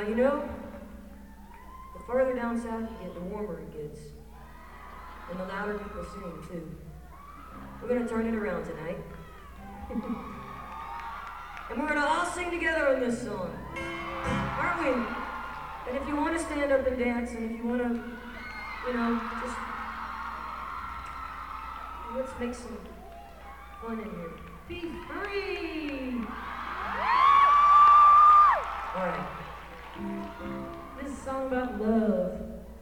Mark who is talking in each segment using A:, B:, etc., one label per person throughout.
A: Now, you know, the further down south you get, the warmer it gets. And the louder people sing, too. We're going to turn it around tonight. And we're going to all sing together on this song. Aren't we? And if you want to stand up and dance, and if you want to, you know, just... let's make some fun in here. Be free! All right. This is a song about love.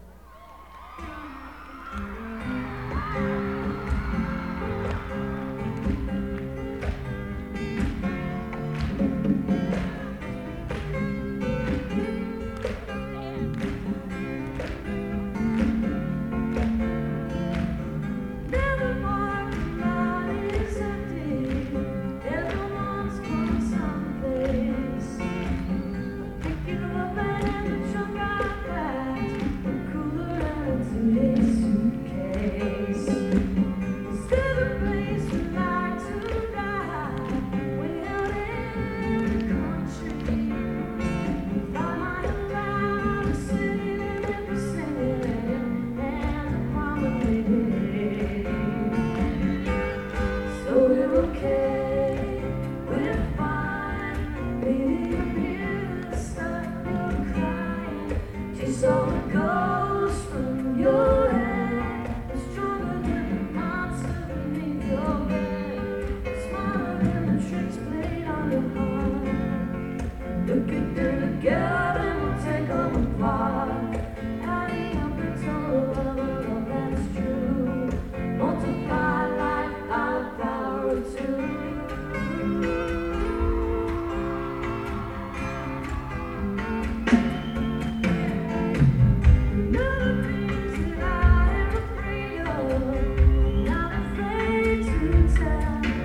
A: So it goes from your head, it's stronger than the monster beneath your bed, smarter than the tricks played on your heart. Look at them together and we'll take them apart. Adding up the total of a love that's true. Multiply life by the power of two.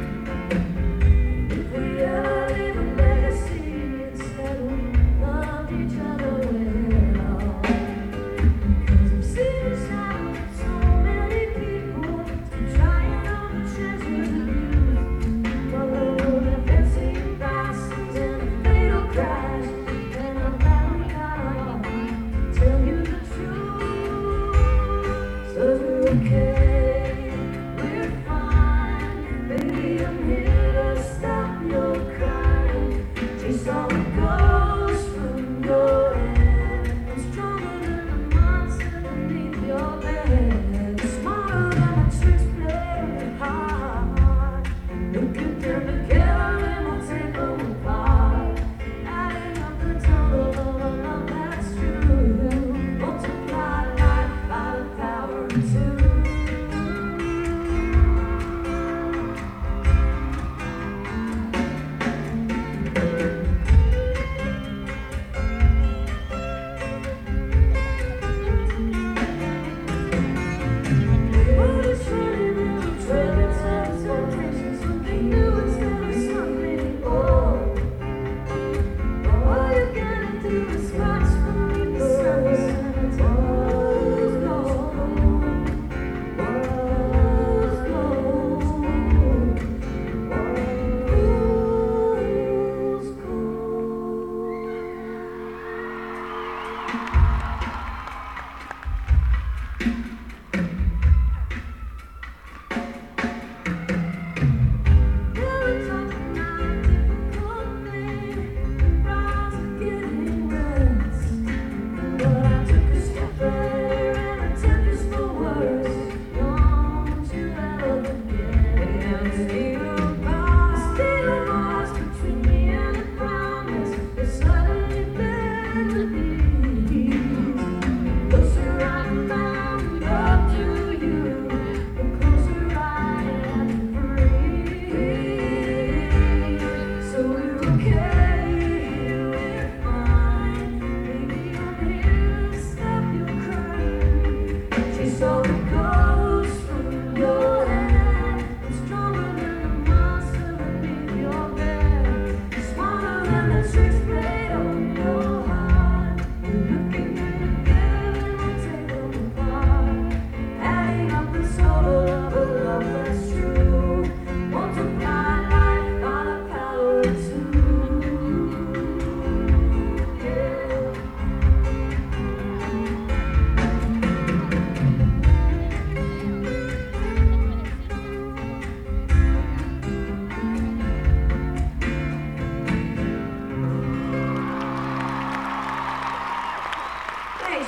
A: Love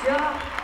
B: Ja.